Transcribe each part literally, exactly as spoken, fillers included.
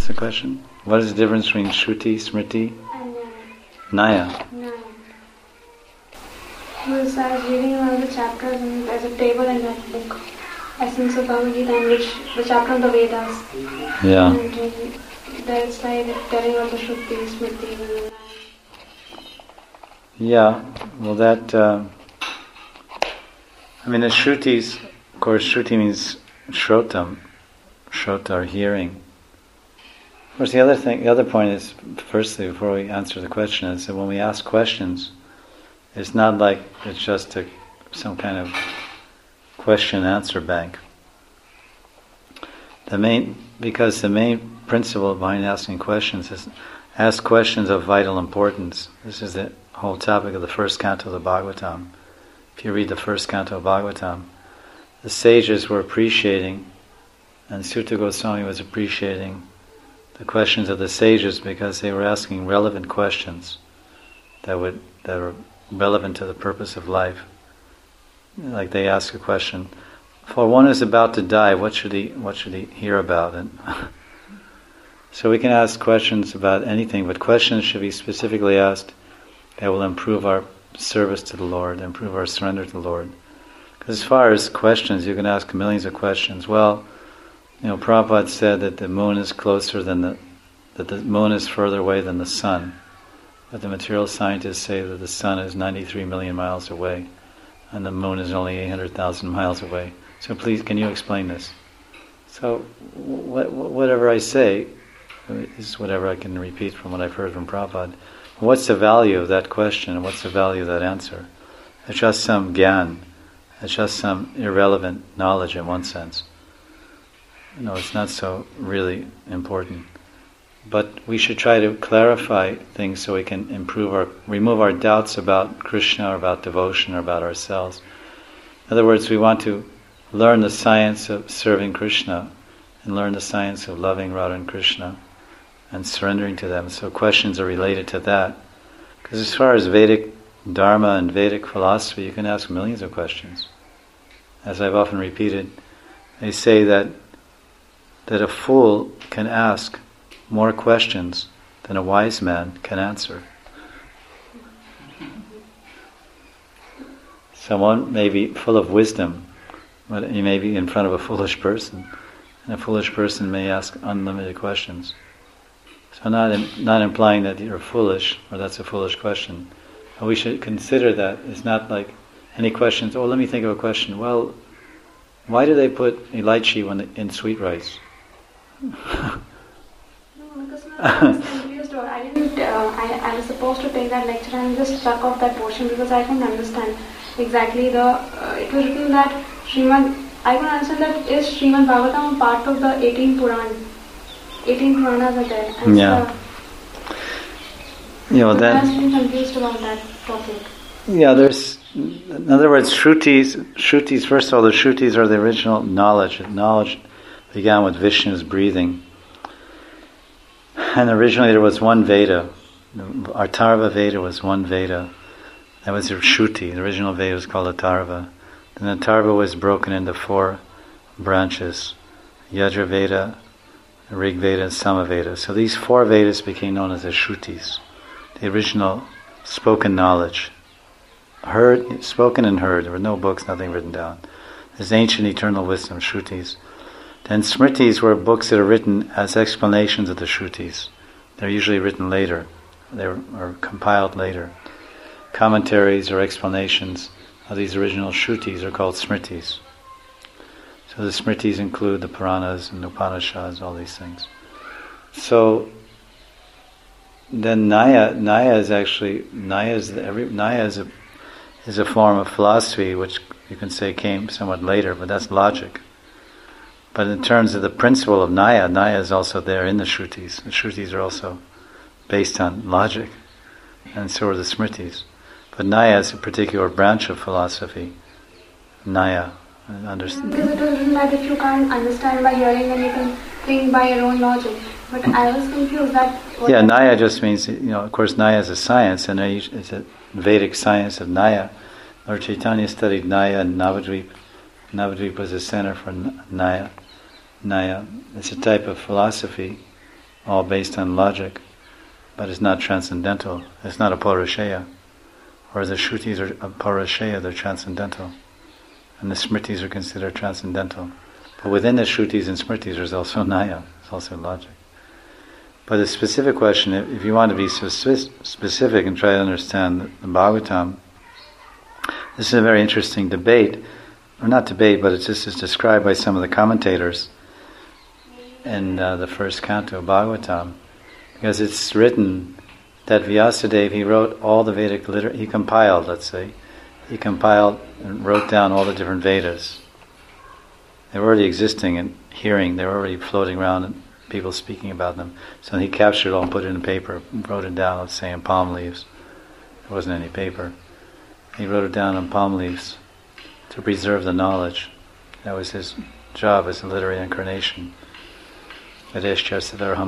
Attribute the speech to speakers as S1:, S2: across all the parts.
S1: What's the question? What is the difference between Shruti, Smriti,
S2: and
S1: Naya?
S2: Naya. Because I was reading one of the chapters and there's a table in that book, Essence of Bhagavad Gita, in which the chapter on the Vedas.
S1: Yeah.
S2: And uh, there's like telling all the Shruti, Smriti, and
S1: Yeah, well that, uh, I mean the Shrutis, of course Shruti means Shrotam, Shrota or hearing. Of course the other thing, the other point is, firstly before we answer the question, is that when we ask questions, it's not like it's just a, some kind of question answer bank. The main, because the main principle behind asking questions is ask questions of vital importance. This is the whole topic of the first canto of the Bhagavatam. If you read the first canto of Bhagavatam, the sages were appreciating, and Sutta Goswami was appreciating the questions of the sages because they were asking relevant questions that would that were relevant to the purpose of life. Like they ask a question, for one is about to die, what should he what should he hear about? And so we can ask questions about anything, but questions should be specifically asked that will improve our service to the Lord, improve our surrender to the Lord. Because as far as questions, you can ask millions of questions. Well, you know, Prabhupada said that the moon is closer than the that the moon is further away than the sun. But the material scientists say that the sun is ninety-three million miles away, and the moon is only eight hundred thousand miles away. So please, can you explain this? So, wh- whatever I say is whatever I can repeat from what I've heard from Prabhupada. What's the value of that question, and what's the value of that answer? It's just some gyan. It's just some irrelevant knowledge in one sense. No, it's not so really important. But we should try to clarify things so we can improve our, remove our doubts about Krishna or about devotion or about ourselves. In other words, we want to learn the science of serving Krishna and learn the science of loving Radha and Krishna and surrendering to them. So questions are related to that. Because as far as Vedic Dharma and Vedic philosophy, you can ask millions of questions. As I've often repeated, they say that that a fool can ask more questions than a wise man can answer. Someone may be full of wisdom, but he may be in front of a foolish person, and a foolish person may ask unlimited questions. So not not implying that you're foolish, or that's a foolish question. But we should consider that it's not like any questions, oh, let me think of a question. Well, why do they put elaichi when in sweet rice?
S2: I was confused, or I didn't. Uh, I, I was supposed to take that lecture and just struck off that portion because I couldn't understand exactly the. Uh, it was written that Srimad. I couldn't understand that is Srimad Bhagavatam a part of the eighteen Puran. eighteen Puranas are there. And
S1: Yeah.
S2: So,
S1: You know,
S2: so
S1: then,
S2: I was really confused about that topic.
S1: Yeah, there's, in other words, Shrutis, Shrutis, first of all, the Shrutis are the original knowledge. Knowledge began with Vishnu's breathing. And originally there was one Veda. Atharva Veda was one Veda. That was the Shruti. The original Veda was called Atharva. Then Atharva was broken into four branches. Yajur Veda, Rig Veda, and Samaveda. So these four Vedas became known as the Shrutis. The original spoken knowledge. Heard, spoken and heard. There were no books, nothing written down. This ancient eternal wisdom, Shrutis. Then Smritis were books that are written as explanations of the Shrutis. They're usually written later. They are compiled later. Commentaries or explanations of these original Shrutis are called Smritis. So the Smritis include the Puranas and Upanishads, all these things. So then Naya, Naya is actually Naya is the, every Naya is a is a form of philosophy which you can say came somewhat later, but that's logic. But in terms of the principle of Naya, Naya is also there in the Shrutis. The Shrutis are also based on logic, and so are the Smritis. But Naya is a particular branch of philosophy. Naya, understand?
S2: Because it was written that if you can't understand by hearing, then you can think by your own logic. But I was confused that...
S1: Yeah, Naya just means, you know, of course Naya is a science, and it's a Vedic science of Naya. Lord Chaitanya studied Naya in Navadvip. Navadvip was a center for Naya. Naya. It's a type of philosophy all based on logic, but it's not transcendental. It's not a Paurushaya. Whereas the Shrutis are a Paurushaya, they're transcendental. And the Smritis are considered transcendental. But within the Shrutis and Smritis there's also Naya, there's also logic. But the specific question, if, if you want to be specific and try to understand the Bhagavatam, this is a very interesting debate, or not debate, but it's just it's described by some of the commentators in uh, the first canto of Bhagavatam, because it's written that Vyasadeva, he wrote all the Vedic literature, he compiled, let's say, he compiled and wrote down all the different Vedas. They were already existing and hearing, they were already floating around and people speaking about them. So he captured it all and put it in paper, wrote it down, let's say, in palm leaves. There wasn't any paper. He wrote it down on palm leaves to preserve the knowledge. That was his job as a literary incarnation. Vedanta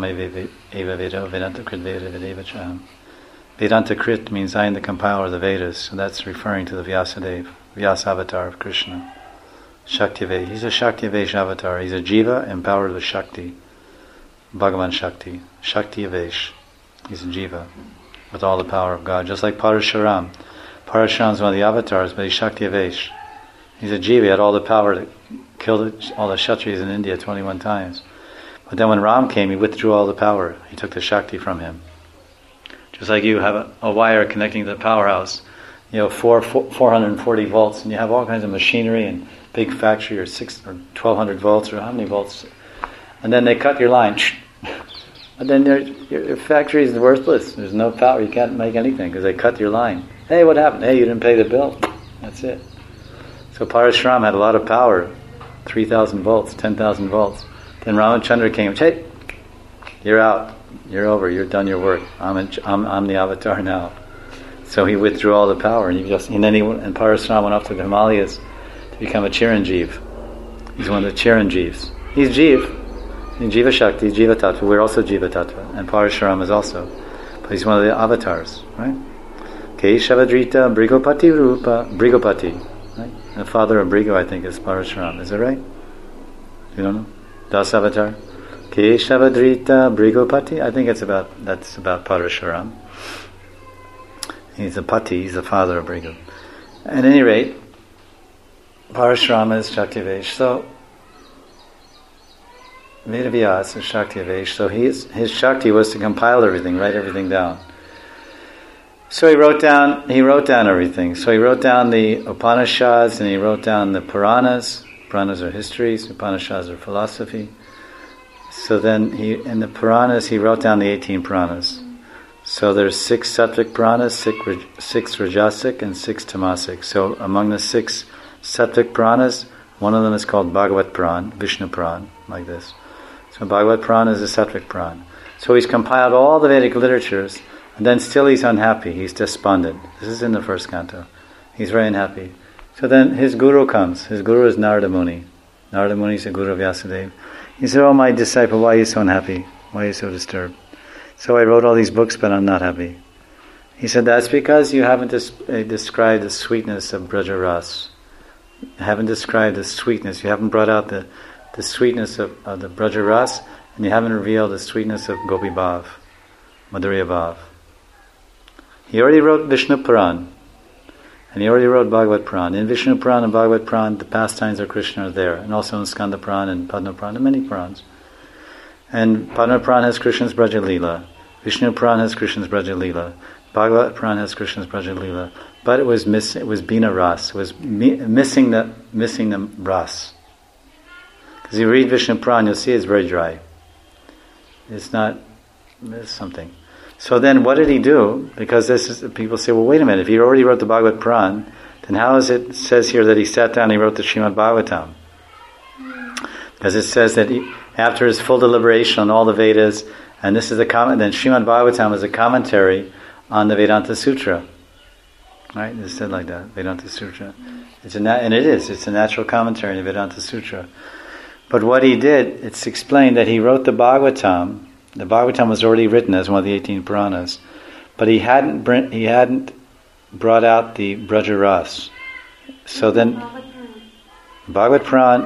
S1: Krit means I am the compiler of the Vedas, so that's referring to the Vyasadeva, Vyasa avatar of Krishna. Shaktivesh, he's a Shaktivesh avatar, he's a jiva empowered with Shakti, Bhagavan Shakti, Shaktivesh, he's a jiva with all the power of God, just like Parashuram. Parashuram is one of the avatars, but he's Shaktivesh. He's a jiva, he had all the power to kill all the Kshatriyas in India twenty-one times. But then when Ram came, he withdrew all the power. He took the Shakti from him. Just like you have a, a wire connecting to the powerhouse, you know, four, four, four hundred forty volts, and you have all kinds of machinery and big factory, or six or twelve hundred volts, or how many volts, and then they cut your line, and then your, your factory is worthless. There's no power. You can't make anything because they cut your line. Hey, what happened? Hey, you didn't pay the bill. That's it. So Parashuram had a lot of power, three thousand volts, ten thousand volts. Then Ramachandra came, hey, you're out, you're over, you're done your work. I'm, in, I'm I'm the avatar now. So he withdrew all the power, and he just and then he and Parashuram went off to the Himalayas to become a Chiranjeev. He's one of the Chiranjeevs. He's Jeev, he's Jiva Shakti, Jiva Tattva. We're also Jiva Tattva, and Parashuram is also, but he's one of the avatars, right? Keshavadrita Brigopati Rupa Brigopati, right? The father of Brigo, I think, is Parashuram. Is that right? You don't know? Das avatar, Keshavadrita Brigopati. I think it's about that's about Parashuram. He's a pati. He's the father of Brigu. At any rate, Parashuram is Shaktivesh. So Vedavyas is Shaktivesh. So his his Shakti was to compile everything, write everything down. So he wrote down he wrote down everything. So he wrote down the Upanishads and he wrote down the Puranas. Puranas are histories, Upanishads are philosophy. So then he, in the Puranas, he wrote down the eighteen Puranas. So there's six Sattvic Puranas, six, six Rajasic, and six Tamasic. So among the six Sattvic Puranas, one of them is called Bhagavat Puran, Vishnu Puran, like this. So Bhagavat Puran is a Sattvic Puran. So he's compiled all the Vedic literatures, and then still he's unhappy, he's despondent. This is in the first canto. He's very unhappy. So then his guru comes. His guru is Narada Muni. Narada Muni is the guru of Vyasadeva. He said, oh my disciple, why are you so unhappy? Why are you so disturbed? So I wrote all these books, but I'm not happy. He said, that's because you haven't des- uh, described the sweetness of Braja Ras. You haven't described the sweetness. You haven't brought out the, the sweetness of, of the Braja Ras, and you haven't revealed the sweetness of Gopi Bhav, Madhurya Bhav. He already wrote Vishnu Puran. And he already wrote Bhagavat Puran. In Vishnu Puran and Bhagavat Puran, the pastimes of Krishna are there. And also in Skanda Puran and Padma Puran and many Purans. And Padma Puran has Krishna's Braja Leela. Vishnu Puran has Krishna's Braja Leela. Bhagavat Puran has Krishna's Braja Leela. But it was miss, it was Bina Ras. It was mi- missing the missing the Ras. Because you read Vishnu Puran, you'll see it's very dry. It's not, it's something. So then what did he do? Because this is, people say, well, wait a minute, if he already wrote the Bhagavad Puran, then how is it, it says here that he sat down and he wrote the Srimad Bhagavatam? Because it says that he, after his full deliberation on all the Vedas, and this is a comment, then Srimad Bhagavatam is a commentary on the Vedanta Sutra. Right? It's said like that, Vedanta Sutra. It's a na- and it is, it's a natural commentary in the Vedanta Sutra. But what he did, it's explained that he wrote the Bhagavatam. The Bhagavatam was already written as one of the eighteen Puranas, but he hadn't br- he hadn't brought out the Braja Ras. So then, Bhagavat Puran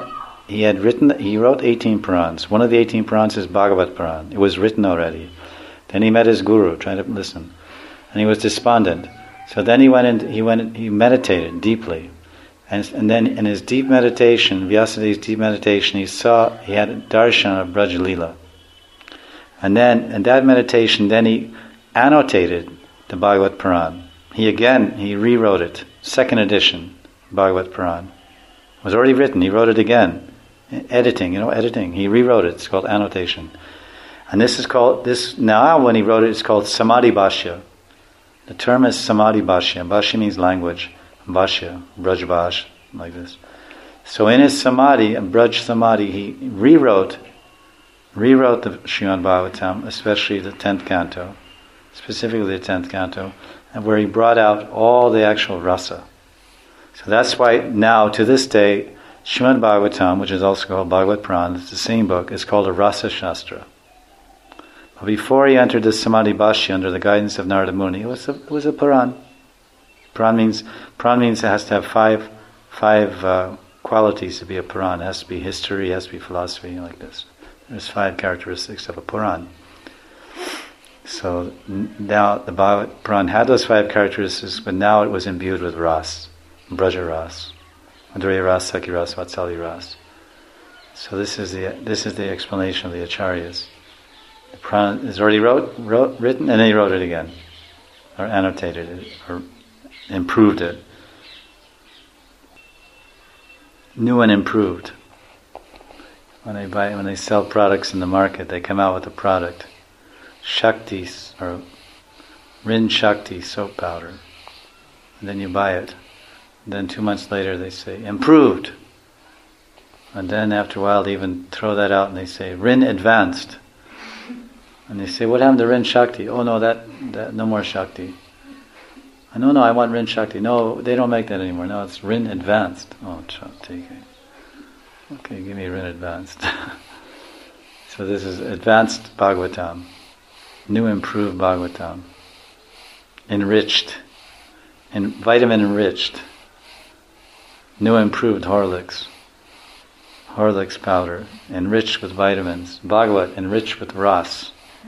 S1: he had written, he wrote eighteen Purans. One of the eighteen Purans is Bhagavat Puran. It was written already. Then he met his guru, trying to listen, and he was despondent. So then he went in, he went, he meditated deeply, and and then in his deep meditation, Vyasadev's deep meditation, he saw he had a darshan of Braj Leela, and then in that meditation, then he annotated the Bhagavat Puran. He again he rewrote it, second edition, Bhagavat Puran. It was already written. He wrote it again, editing. You know, editing. He rewrote it. It's called annotation, and this is called this now. When he wrote it, it's called Samadhi Bhashya. The term is Samadhi Bhashya. Bhashya means language. Bhashya, Braj Bhash, like this. So in his Samadhi, Braj Samadhi, he rewrote, rewrote the Srimad Bhagavatam, especially the tenth canto, specifically the tenth canto, and where he brought out all the actual rasa. So that's why now, to this day, Srimad Bhagavatam, which is also called Bhagavat Puran, it's the same book, is called a Rasa Shastra. But before he entered the Samadhi Bhashya under the guidance of Narada Muni, it was a, it was a Puran. Puran means Puran means it has to have five five uh, qualities to be a Puran. It has to be history, it has to be philosophy, like this. There's five characteristics of a Puran. So n- now the Bhagavad Puran had those five characteristics, but now it was imbued with Ras, Braja Ras, Madhurya Ras, Sakhi Ras, Vatsalya Ras. So this is the this is the explanation of the Acharyas. The Puran is already wrote, wrote, written, and then he wrote it again, or annotated it, or improved it. New and improved. When they buy, when they sell products in the market, they come out with a product, Shakti or Rin Shakti soap powder, and then you buy it. And then two months later, they say improved, and then after a while, they even throw that out and they say Rin Advanced. And they say, what happened to Rin Shakti? Oh no, that, that no more Shakti. I no, no, I want Rin Shakti. No, they don't make that anymore. No, it's Rin Advanced. Oh, take it. Okay, give me Rin Advanced. So this is Advanced Bhagavatam. New improved Bhagavatam. Enriched. In, vitamin enriched. New improved Horlicks. Horlicks powder. Enriched with vitamins. Bhagavat enriched with Ras.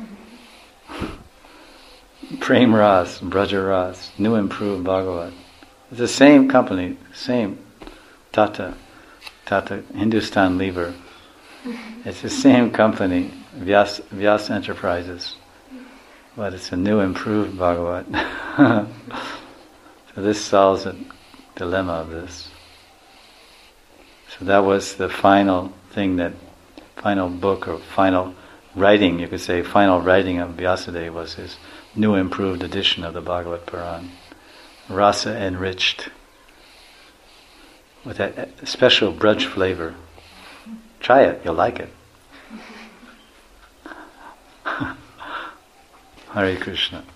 S1: Prem Ras, Braja Ras, new improved Bhagavat. It's the same company, same Tata, Tata Hindustan Lever. It's the same company, Vyas, Vyas Enterprises, but it's a new improved Bhagavat. So this solves the dilemma of this. So that was the final thing, that final book or final writing, you could say, final writing of Vyasadeva was his new improved edition of the Bhagavat Puran. Rasa enriched with that special Braj flavor. Try it, you'll like it. Hare Krishna.